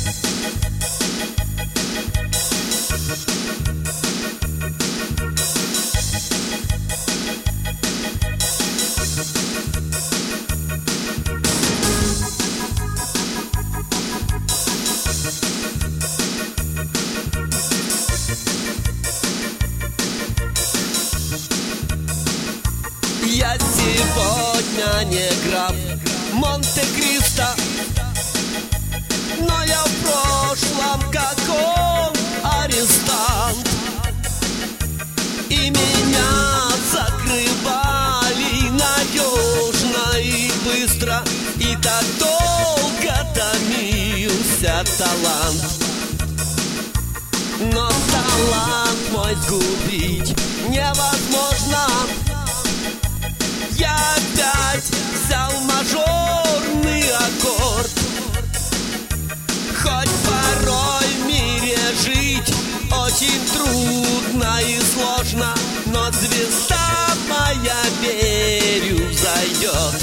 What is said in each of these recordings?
Я сегодня не граф Монте-Кристо, но я в прошлом как он арестант. И меня закрывали надежно и быстро, и так долго томился талант. Но талант мой сгубить невозможно. Я опять взял мажорный аккорд. Хоть порой в мире жить очень трудно и сложно, но звезда моя, верю, взойдет.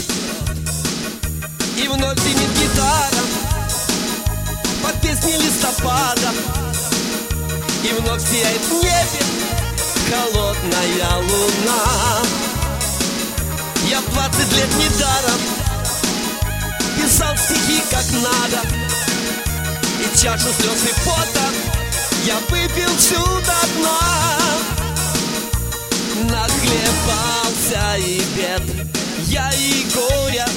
И вновь звенит гитара под песни листопада, и вновь сияет в небе холодная луна. Я в 20 лет недаром писал стихи как надо, и чашу слез и пота я выпил всю до дна. Нахлебался и бед я, и горя.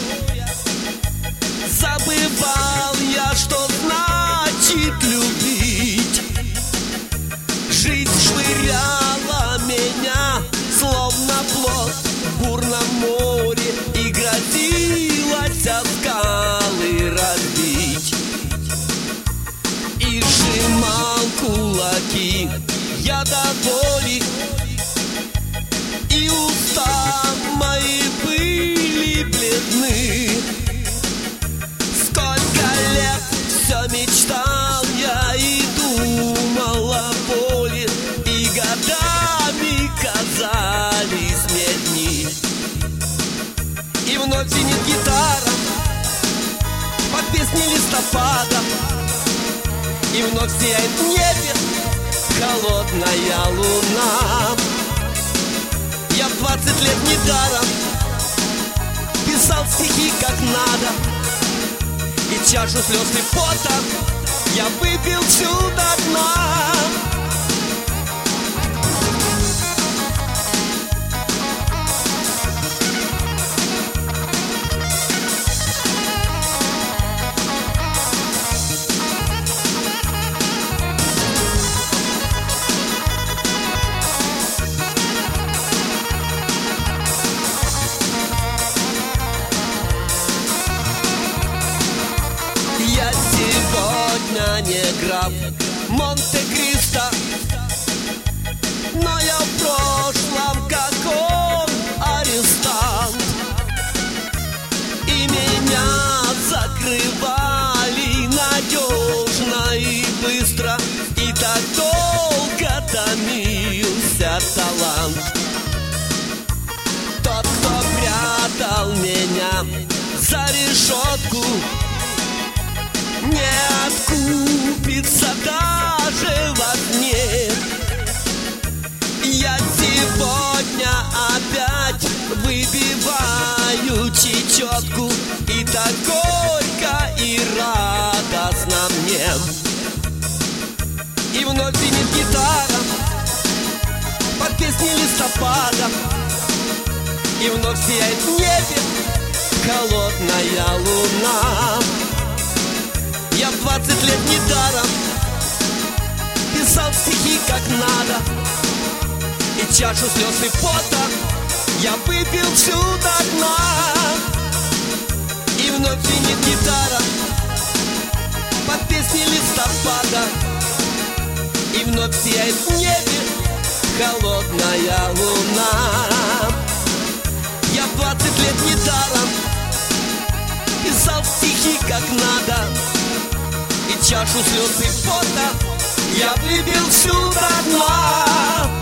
Забывал я, что значит любить. Жизнь швыряла меня, словно плод в бурном море, и грозилась о скалы разбить. И сжимал кулаки я до боли, и уста мои были бледны. Сколько лет все мечтал я и думал о боли, и годами казались мне дни. И вновь звенит гитара под песни листопада, и вновь сияет в небе холодная луна. Я в 20 лет недаром писал стихи как надо, и чашу слез и пота я выпил всю до дна. Я сегодня не граф Монте-Кристо, но я в прошлом как он арестант. И меня закрывали надежно и быстро, и так долго томился талант. Тот, кто прятал меня за решетку, не откупится даже во сне. Я сегодня опять выбиваю чечетку, и так горько и радостно мне. И вновь звенит гитара под песни листопада, и вновь сияет в небе холодная луна. Я в 20 лет недаром писал стихи как надо, и чашу слез и пота я выпил всю до дна. И вновь звенит гитара под песни листопада, и вновь сияет в небе холодная луна. Я в 20 лет недаром писал стихи как надо, и чашу слез и пота я выпил всю до дна.